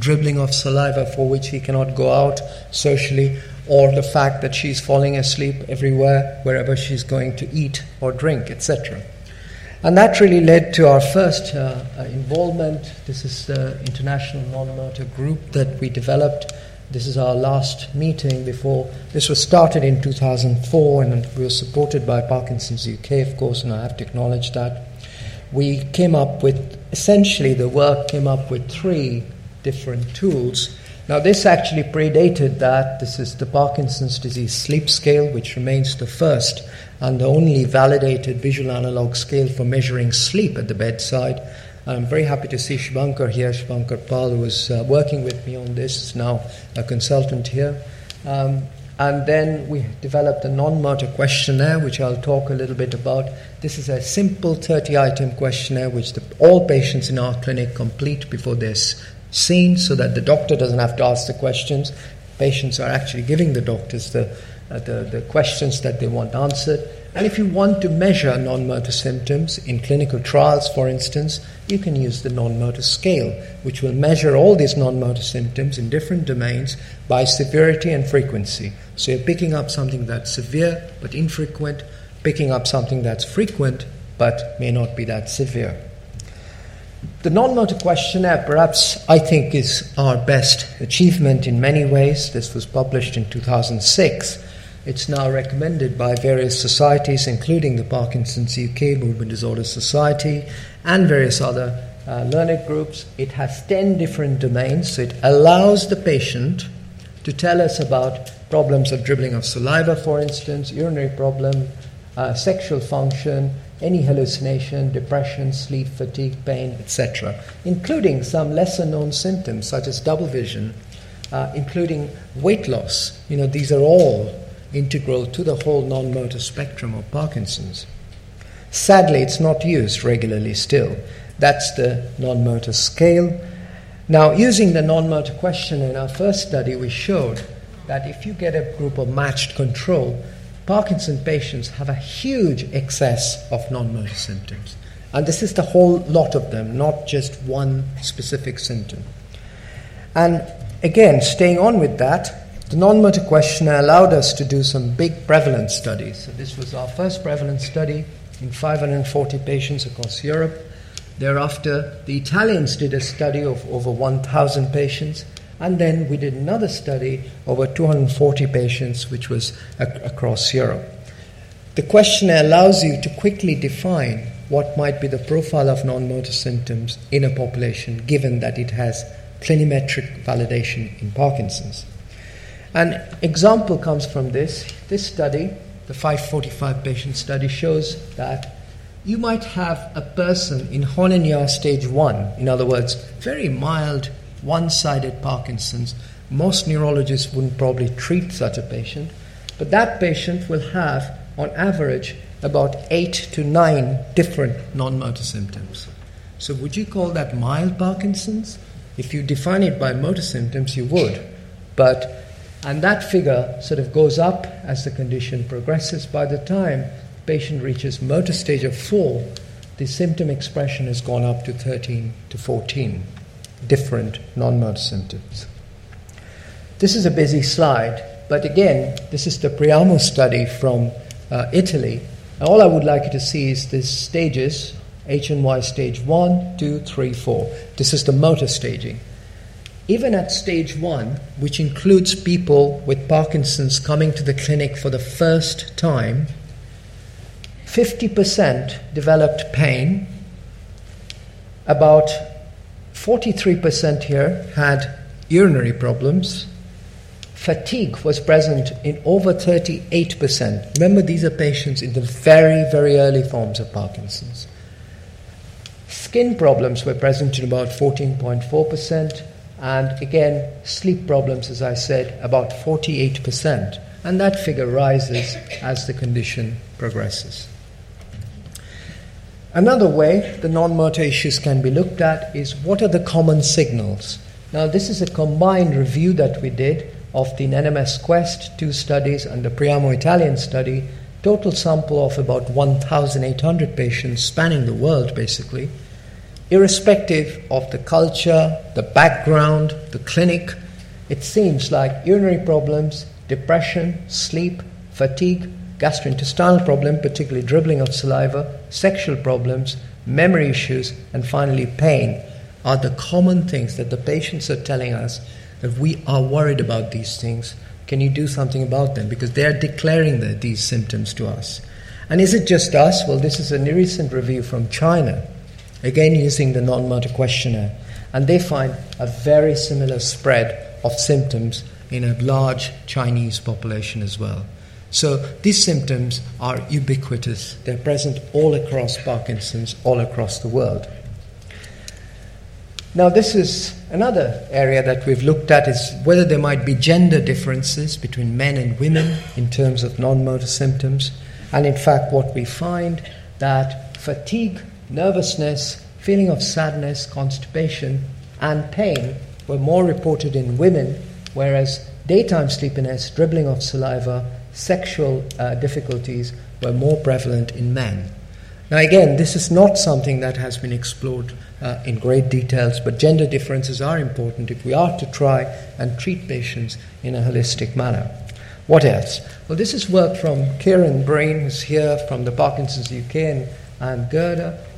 dribbling of saliva for which he cannot go out socially, or the fact that she's falling asleep everywhere, wherever she's going to eat or drink, etc. And that really led to our first involvement. This is the International Non-Motor Group that we developed. This is our last meeting before. This was started in 2004, and we were supported by Parkinson's UK, of course, and I have to acknowledge that. We came up with, essentially the work came up with 3 different tools. Now this actually predated that. This is the Parkinson's Disease Sleep Scale, which remains the first and the only validated visual analog scale for measuring sleep at the bedside. I'm very happy to see Shubhankar here. Shubhankar Pal, who was working with me on this, is now a consultant here. And then we developed a non-motor questionnaire, which I'll talk a little bit about. This is a simple 30-item questionnaire which all patients in our clinic complete before they're seen, so that the doctor doesn't have to ask the questions. Patients are actually giving the doctors the questions that they want answered. And if you want to measure non-motor symptoms in clinical trials, for instance, you can use the non-motor scale, which will measure all these non-motor symptoms in different domains by severity and frequency. So you're picking up something that's severe but infrequent, picking up something that's frequent but may not be that severe. The non-motor questionnaire, perhaps, I think, is our best achievement in many ways. This was published in 2006. It's now recommended by various societies, including the Parkinson's UK Movement Disorder Society and various other learned groups. It has 10 different domains, so it allows the patient to tell us about problems of dribbling of saliva, for instance, urinary problem, sexual function, any hallucination, depression, sleep, fatigue, pain, etc., including some lesser-known symptoms such as double vision, including weight loss. These are all integral to the whole non-motor spectrum of Parkinson's. Sadly, it's not used regularly still. That's the non-motor scale. Now, using the non-motor question in our first study, we showed that if you get a group of matched control, Parkinson patients have a huge excess of non-motor symptoms. And this is the whole lot of them, not just one specific symptom. And again, staying on with that, the non-motor questionnaire allowed us to do some big prevalence studies. So this was our first prevalence study in 540 patients across Europe. Thereafter, the Italians did a study of over 1,000 patients. And then we did another study over 240 patients, which was across Europe. The questionnaire allows you to quickly define what might be the profile of non-motor symptoms in a population, given that it has clinimetric validation in Parkinson's. An example comes from this study. The 545 patient study shows that you might have a person in Hoehn-Yahr stage 1, in other words, very mild one-sided Parkinson's. Most neurologists wouldn't probably treat such a patient, but that patient will have, on average, about 8 to 9 different non-motor symptoms. So would you call that mild Parkinson's? If you define it by motor symptoms, you would. And that figure sort of goes up as the condition progresses. By the time the patient reaches motor stage of 4, the symptom expression has gone up to 13 to 14 different non-motor symptoms. This is a busy slide, but again, this is the Priamo study from Italy. And all I would like you to see is these stages, HNY stage 1, 2, 3, 4. This is the motor staging. Even at stage 1, which includes people with Parkinson's coming to the clinic for the first time, 50% developed pain. About 43% here had urinary problems. Fatigue was present in over 38%. Remember, these are patients in the very, very early forms of Parkinson's. Skin problems were present in about 14.4%. And again, sleep problems, as I said, about 48%. And that figure rises as the condition progresses. Another way the non-motor issues can be looked at is what are the common signals. Now, this is a combined review that we did of the NMS Quest 2 studies and the Priamo Italian study, total sample of about 1,800 patients spanning the world, basically. irrespective of the culture, the background, the clinic, it seems like urinary problems, depression, sleep, fatigue, gastrointestinal problem, particularly dribbling of saliva, sexual problems, memory issues, and finally pain are the common things that the patients are telling us that we are worried about these things. Can you do something about them? Because they are declaring these symptoms to us. And is it just us? Well, this is a recent review from China, again using the non-motor questionnaire. And they find a very similar spread of symptoms in a large Chinese population as well. So these symptoms are ubiquitous. They're present all across Parkinson's, all across the world. Now this is another area that we've looked at, is whether there might be gender differences between men and women in terms of non-motor symptoms. And in fact what we find that fatigue, nervousness, feeling of sadness, constipation and pain were more reported in women, whereas daytime sleepiness, dribbling of saliva, sexual difficulties were more prevalent in men. Now again, this is not something that has been explored in great details, but gender differences are important if we are to try and treat patients in a holistic manner. What else? Well, this is work from Kieran Breen, who's here from the Parkinson's UK, and Gerda,